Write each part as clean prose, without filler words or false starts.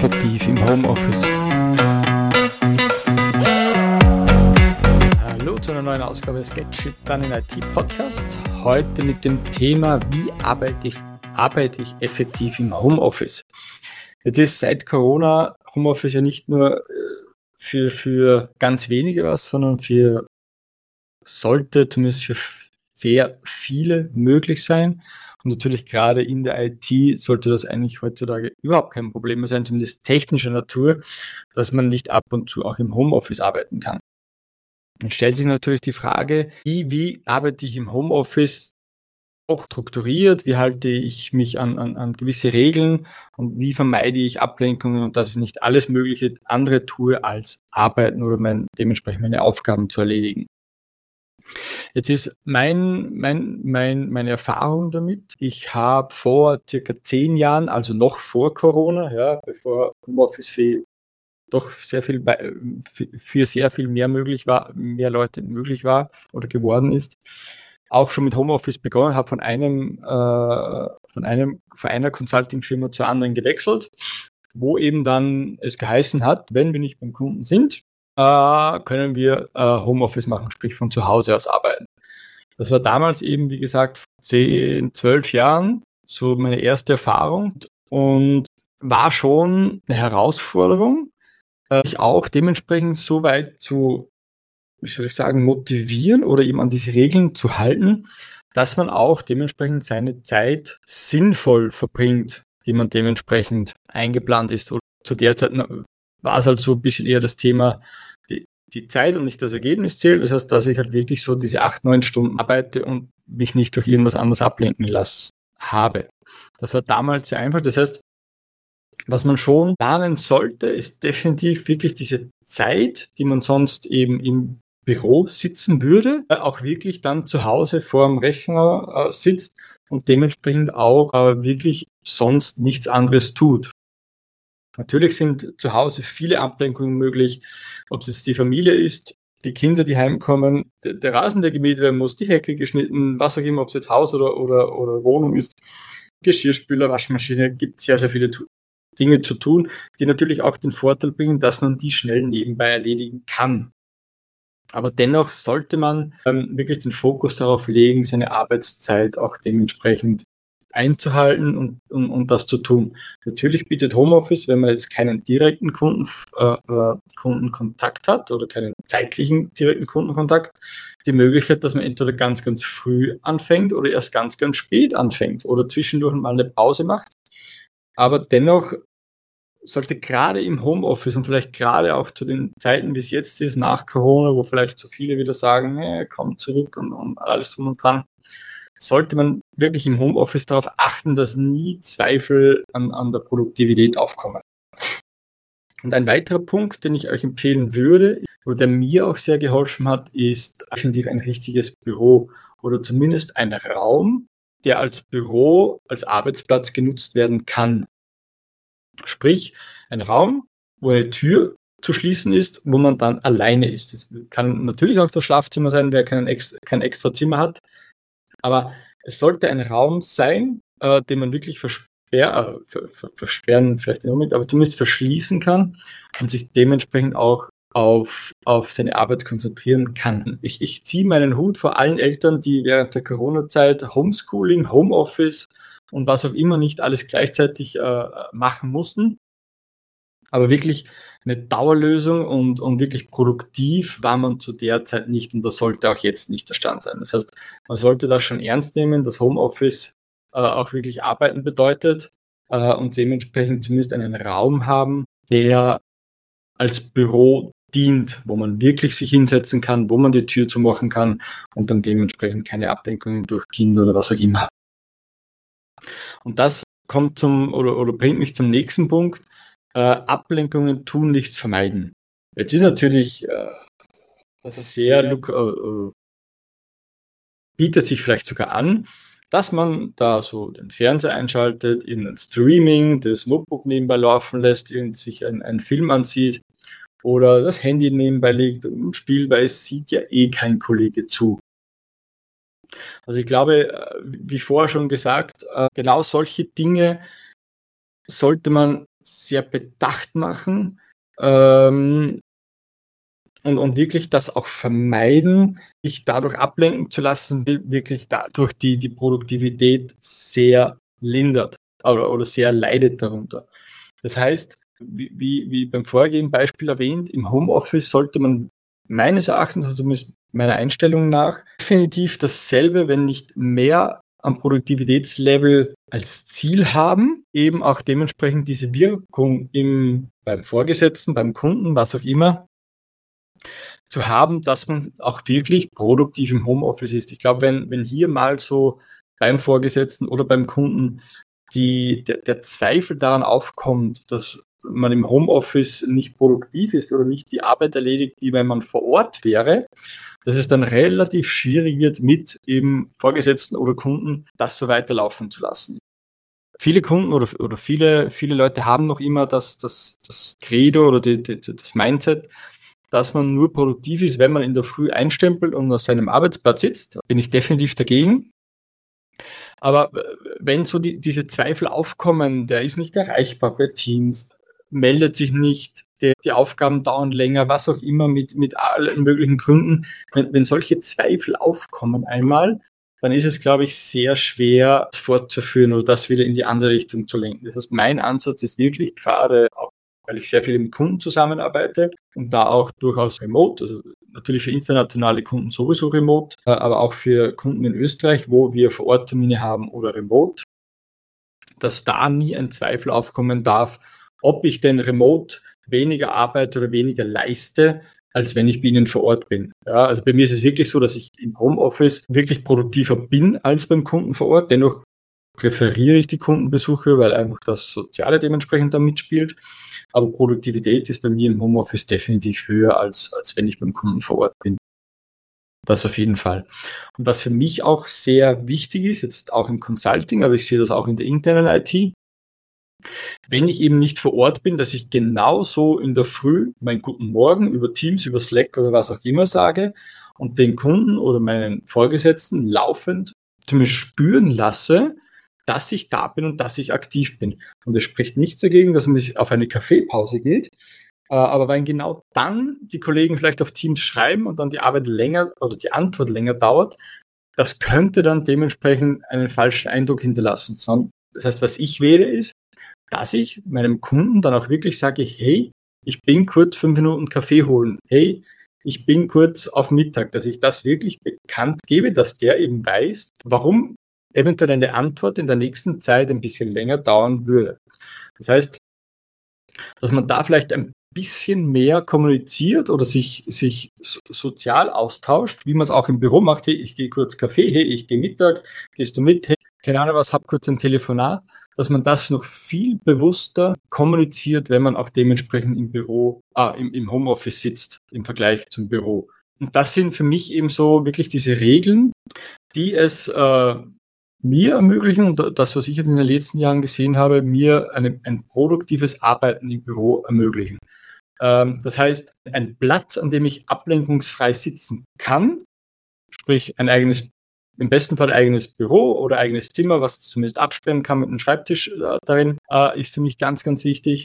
effektiv im Homeoffice? Hallo zu einer neuen Ausgabe des Get Shit Done in IT Podcasts. Heute mit dem Thema, wie arbeite ich effektiv im Homeoffice? Jetzt ist seit Corona Homeoffice ja nicht nur für ganz wenige was, sondern sollte zumindest für sehr viele möglich sein. Und natürlich gerade in der IT sollte das eigentlich heutzutage überhaupt kein Problem mehr sein, zumindest technischer Natur, dass man nicht ab und zu auch im Homeoffice arbeiten kann. Dann stellt sich natürlich die Frage, wie arbeite ich im Homeoffice auch strukturiert, wie halte ich mich an gewisse Regeln und wie vermeide ich Ablenkungen und dass ich nicht alles mögliche andere tue, als arbeiten oder dementsprechend meine Aufgaben zu erledigen. Jetzt ist meine Erfahrung damit. Ich habe vor circa 10 Jahren, also noch vor Corona, bevor Homeoffice für sehr viel mehr Leute möglich war oder geworden ist, auch schon mit Homeoffice begonnen, habe von einer Consulting-Firma zur anderen gewechselt, wo eben dann es geheißen hat, wenn wir nicht beim Kunden sind, können wir Homeoffice machen, sprich von zu Hause aus arbeiten. Das war damals eben, wie gesagt, 10, 12 Jahren so meine erste Erfahrung und war schon eine Herausforderung, mich auch dementsprechend so weit zu, motivieren oder eben an diese Regeln zu halten, dass man auch dementsprechend seine Zeit sinnvoll verbringt, die man dementsprechend eingeplant ist. Und zu der Zeit war es halt so ein bisschen eher das Thema, die Zeit und nicht das Ergebnis zählt. Das heißt, dass ich halt wirklich so diese 8, 9 Stunden arbeite und mich nicht durch irgendwas anderes ablenken lassen habe. Das war damals sehr einfach. Das heißt, was man schon planen sollte, ist definitiv wirklich diese Zeit, die man sonst eben im Büro sitzen würde, auch wirklich dann zu Hause vor dem Rechner sitzt und dementsprechend auch wirklich sonst nichts anderes tut. Natürlich sind zu Hause viele Ablenkungen möglich, ob es jetzt die Familie ist, die Kinder, die heimkommen, der Rasen, der gemäht werden muss, die Hecke geschnitten, was auch immer, ob es jetzt Haus oder Wohnung ist, Geschirrspüler, Waschmaschine, gibt sehr, sehr viele Dinge zu tun, die natürlich auch den Vorteil bringen, dass man die schnell nebenbei erledigen kann. Aber dennoch sollte man wirklich den Fokus darauf legen, seine Arbeitszeit auch dementsprechend einzuhalten und das zu tun. Natürlich bietet Homeoffice, wenn man jetzt keinen direkten Kundenkontakt hat oder keinen zeitlichen direkten Kundenkontakt, die Möglichkeit, dass man entweder ganz, ganz früh anfängt oder erst ganz, ganz spät anfängt oder zwischendurch mal eine Pause macht. Aber dennoch sollte gerade im Homeoffice und vielleicht gerade auch zu den Zeiten, wie es jetzt ist, nach Corona, wo vielleicht so viele wieder sagen, komm zurück und alles drum und dran, sollte man wirklich im Homeoffice darauf achten, dass nie Zweifel an der Produktivität aufkommen. Und ein weiterer Punkt, den ich euch empfehlen würde, oder der mir auch sehr geholfen hat, ist definitiv ein richtiges Büro oder zumindest ein Raum, der als Büro, als Arbeitsplatz genutzt werden kann. Sprich, ein Raum, wo eine Tür zu schließen ist, wo man dann alleine ist. Das kann natürlich auch das Schlafzimmer sein, wer kein extra Zimmer hat. Aber es sollte ein Raum sein, den man wirklich versperren, vielleicht nicht unbedingt, aber zumindest verschließen kann und sich dementsprechend auch auf seine Arbeit konzentrieren kann. Ich ziehe meinen Hut vor allen Eltern, die während der Corona-Zeit Homeschooling, Homeoffice und was auch immer nicht alles gleichzeitig machen mussten. Aber wirklich eine Dauerlösung und wirklich produktiv war man zu der Zeit nicht und das sollte auch jetzt nicht der Stand sein. Das heißt, man sollte das schon ernst nehmen, dass Homeoffice auch wirklich Arbeiten bedeutet und dementsprechend zumindest einen Raum haben, der als Büro dient, wo man wirklich sich hinsetzen kann, wo man die Tür zumachen kann und dann dementsprechend keine Ablenkungen durch Kinder oder was auch immer hat. Und das kommt oder bringt mich zum nächsten Punkt. Ablenkungen tunlichst vermeiden. Jetzt ist natürlich das bietet sich vielleicht sogar an, dass man da so den Fernseher einschaltet, in ein Streaming, das Notebook nebenbei laufen lässt, sich einen Film ansieht oder das Handy nebenbei legt und spielt, weil es sieht ja kein Kollege zu. Also ich glaube, wie vorher schon gesagt, genau solche Dinge sollte man sehr bedacht machen und wirklich das auch vermeiden, sich dadurch ablenken zu lassen, wirklich dadurch die Produktivität sehr lindert oder sehr leidet darunter. Das heißt, wie beim vorherigen Beispiel erwähnt, im Homeoffice sollte man meines Erachtens, also zumindest meiner Einstellung nach, definitiv dasselbe, wenn nicht mehr am Produktivitätslevel als Ziel haben, eben auch dementsprechend diese Wirkung beim Vorgesetzten, beim Kunden, was auch immer, zu haben, dass man auch wirklich produktiv im Homeoffice ist. Ich glaube, wenn hier mal so beim Vorgesetzten oder beim Kunden der Zweifel daran aufkommt, dass man im Homeoffice nicht produktiv ist oder nicht die Arbeit erledigt, die wenn man vor Ort wäre, dass es dann relativ schwierig wird, mit eben Vorgesetzten oder Kunden das so weiterlaufen zu lassen. Viele Kunden oder viele Leute haben noch immer das Credo oder das Mindset, dass man nur produktiv ist, wenn man in der Früh einstempelt und auf seinem Arbeitsplatz sitzt. Da bin ich definitiv dagegen. Aber wenn so diese Zweifel aufkommen, der ist nicht erreichbar bei Teams, meldet sich nicht, die Aufgaben dauern länger, was auch immer mit allen möglichen Gründen. Wenn solche Zweifel aufkommen einmal, dann ist es, glaube ich, sehr schwer fortzuführen oder das wieder in die andere Richtung zu lenken. Das heißt, mein Ansatz ist wirklich gerade, auch weil ich sehr viel mit Kunden zusammenarbeite und da auch durchaus remote, also natürlich für internationale Kunden sowieso remote, aber auch für Kunden in Österreich, wo wir vor Ort Termine haben oder remote, dass da nie ein Zweifel aufkommen darf, ob ich denn remote weniger arbeite oder weniger leiste, als wenn ich bei Ihnen vor Ort bin. Ja, also bei mir ist es wirklich so, dass ich im Homeoffice wirklich produktiver bin als beim Kunden vor Ort. Dennoch präferiere ich die Kundenbesuche, weil einfach das Soziale dementsprechend da mitspielt. Aber Produktivität ist bei mir im Homeoffice definitiv höher, als wenn ich beim Kunden vor Ort bin. Das auf jeden Fall. Und was für mich auch sehr wichtig ist, jetzt auch im Consulting, aber ich sehe das auch in der internen IT, wenn ich eben nicht vor Ort bin, dass ich genauso in der Früh meinen guten Morgen über Teams, über Slack oder was auch immer sage und den Kunden oder meinen Vorgesetzten laufend zumindest spüren lasse, dass ich da bin und dass ich aktiv bin. Und es spricht nichts dagegen, dass man sich auf eine Kaffeepause geht. Aber wenn genau dann die Kollegen vielleicht auf Teams schreiben und dann die Arbeit länger oder die Antwort länger dauert, das könnte dann dementsprechend einen falschen Eindruck hinterlassen. Das heißt, was ich wähle ist, dass ich meinem Kunden dann auch wirklich sage, hey, ich bin kurz 5 Minuten Kaffee holen. Hey, ich bin kurz auf Mittag, dass ich das wirklich bekannt gebe, dass der eben weiß, warum eventuell eine Antwort in der nächsten Zeit ein bisschen länger dauern würde. Das heißt, dass man da vielleicht ein bisschen mehr kommuniziert oder sich sozial austauscht, wie man es auch im Büro macht. Hey, ich gehe kurz Kaffee, hey, ich gehe Mittag, gehst du mit, hey, keine Ahnung was, hab kurz ein Telefonat, dass man das noch viel bewusster kommuniziert, wenn man auch dementsprechend im Homeoffice sitzt, im Vergleich zum Büro. Und das sind für mich eben so wirklich diese Regeln, die es mir ermöglichen, und das, was ich jetzt in den letzten Jahren gesehen habe, mir ein produktives Arbeiten im Büro ermöglichen. Das heißt, ein Platz, an dem ich ablenkungsfrei sitzen kann, sprich im besten Fall eigenes Büro oder eigenes Zimmer, was zumindest absperren kann mit einem Schreibtisch darin, ist für mich ganz, ganz wichtig.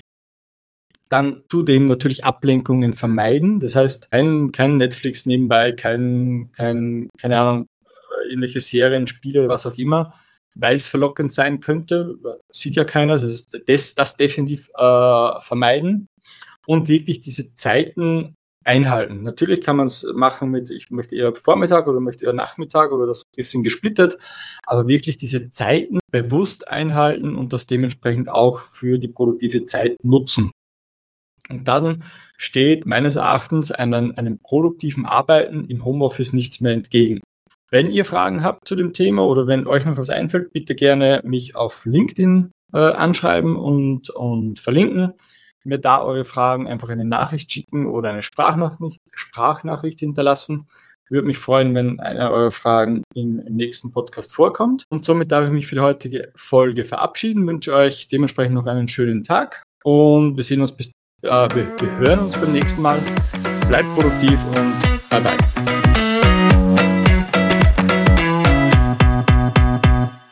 Dann zudem natürlich Ablenkungen vermeiden. Das heißt, kein Netflix nebenbei, keine Ahnung, irgendwelche Serien, Spiele, was auch immer, weil es verlockend sein könnte, sieht ja keiner, das definitiv vermeiden und wirklich diese Zeiten einhalten. Natürlich kann man es machen mit, ich möchte eher Vormittag oder möchte eher Nachmittag oder das ein bisschen gesplittet, aber wirklich diese Zeiten bewusst einhalten und das dementsprechend auch für die produktive Zeit nutzen. Und dann steht meines Erachtens einem produktiven Arbeiten im Homeoffice nichts mehr entgegen. Wenn ihr Fragen habt zu dem Thema oder wenn euch noch was einfällt, bitte gerne mich auf LinkedIn anschreiben und verlinken. Mir da eure Fragen einfach eine Nachricht schicken oder eine Sprachnachricht hinterlassen. Würde mich freuen, wenn eine eurer Fragen im nächsten Podcast vorkommt. Und somit darf ich mich für die heutige Folge verabschieden. Wünsche euch dementsprechend noch einen schönen Tag und wir hören uns beim nächsten Mal. Bleibt produktiv und bye bye.